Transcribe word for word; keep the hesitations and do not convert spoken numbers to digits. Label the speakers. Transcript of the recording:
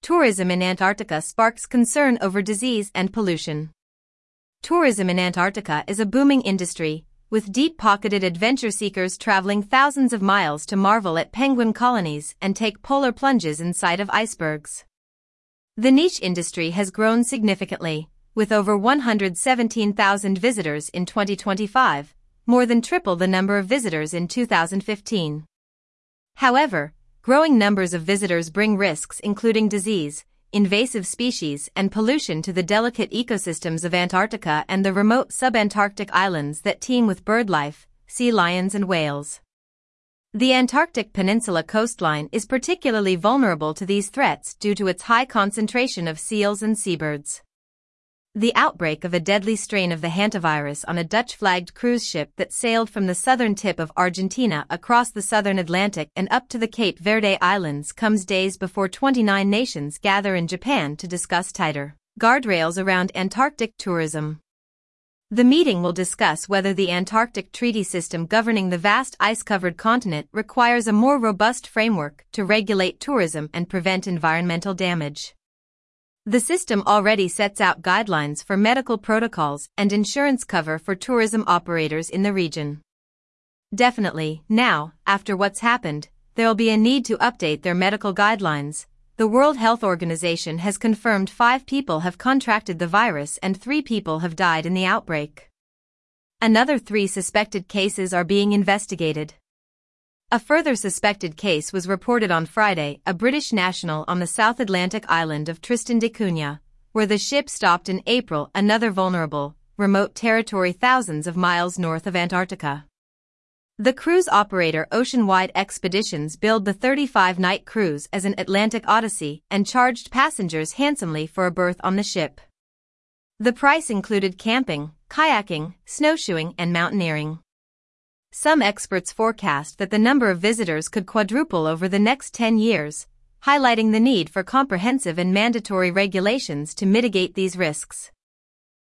Speaker 1: Tourism in Antarctica sparks concern over disease and pollution. Tourism in Antarctica is a booming industry, with deep-pocketed adventure seekers traveling thousands of miles to marvel at penguin colonies and take polar plunges inside of icebergs. The niche industry has grown significantly, with over one hundred seventeen thousand visitors in twenty twenty-five, more than triple the number of visitors in two thousand fifteen. However, growing numbers of visitors bring risks including disease, invasive species, and pollution to the delicate ecosystems of Antarctica and the remote subantarctic islands that teem with birdlife, sea lions and whales. The Antarctic Peninsula coastline is particularly vulnerable to these threats due to its high concentration of seals and seabirds. The outbreak of a deadly strain of the hantavirus on a Dutch-flagged cruise ship that sailed from the southern tip of Argentina across the southern Atlantic and up to the Cape Verde Islands comes days before twenty-nine nations gather in Japan to discuss tighter guardrails around Antarctic tourism. The meeting will discuss whether the Antarctic Treaty System governing the vast ice-covered continent requires a more robust framework to regulate tourism and prevent environmental damage. The system already sets out guidelines for medical protocols and insurance cover for tourism operators in the region. Definitely, now, after what's happened, there'll be a need to update their medical guidelines. The World Health Organization has confirmed five people have contracted the virus and three people have died in the outbreak. Another three suspected cases are being investigated. A further suspected case was reported on Friday, a British national on the South Atlantic island of Tristan da Cunha, where the ship stopped in April, another vulnerable, remote territory thousands of miles north of Antarctica. The cruise operator Oceanwide Expeditions billed the thirty-five night cruise as an Atlantic odyssey and charged passengers handsomely for a berth on the ship. The price included camping, kayaking, snowshoeing, and mountaineering. Some experts forecast that the number of visitors could quadruple over the next ten years, highlighting the need for comprehensive and mandatory regulations to mitigate these risks.